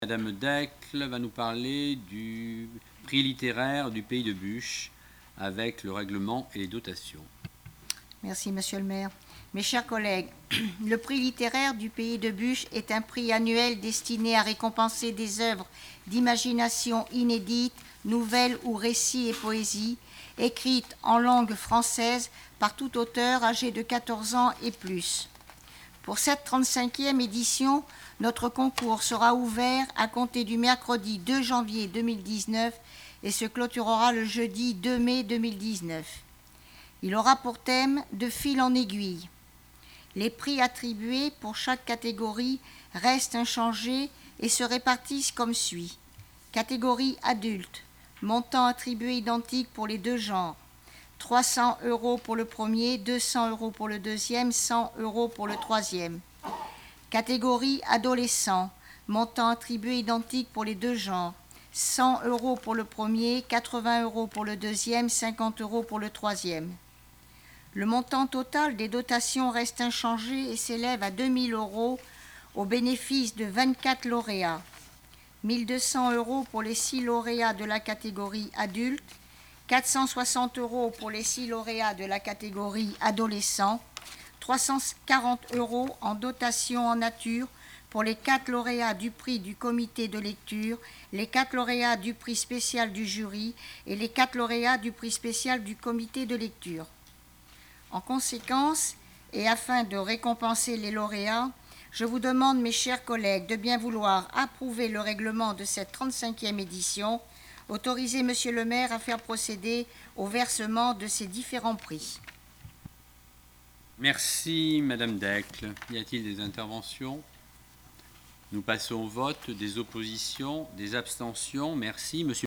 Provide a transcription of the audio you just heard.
Madame Decles va nous parler du prix littéraire du Pays de Buch avec le règlement et les dotations. Merci, Monsieur le maire. Mes chers collègues, le prix littéraire du Pays de Buch est un prix annuel destiné à récompenser des œuvres d'imagination inédites, nouvelles ou récits et poésies, écrites en langue française par tout auteur âgé de 14 ans et plus. Pour cette 35e édition, notre concours sera ouvert à compter du mercredi 2 janvier 2019 et se clôturera le jeudi 2 mai 2019. Il aura pour thème « De fil en aiguille ». Les prix attribués pour chaque catégorie restent inchangés et se répartissent comme suit. Catégorie adulte, montant attribué identique pour les deux genres. 300 € pour le premier, 200 € pour le deuxième, 100 € pour le troisième. Catégorie adolescent, montant attribué identique pour les deux genres. 100 € pour le premier, 80 € pour le deuxième, 50 € pour le troisième. Le montant total des dotations reste inchangé et s'élève à 2 000 € au bénéfice de 24 lauréats. 1 200 € pour les 6 lauréats de la catégorie adulte, 460 € pour les 6 lauréats de la catégorie adolescent, 340 € en dotation en nature pour les 4 lauréats du prix du comité de lecture, les 4 lauréats du prix spécial du jury et les 4 lauréats du prix spécial du comité de lecture. En conséquence, et afin de récompenser les lauréats, je vous demande, mes chers collègues, de bien vouloir approuver le règlement de cette 35e édition, autoriser Monsieur le maire à faire procéder au versement de ces différents prix. Merci Madame Decles. Y a-t-il des interventions? Nous passons au vote. Des oppositions, des abstentions? Merci. Monsieur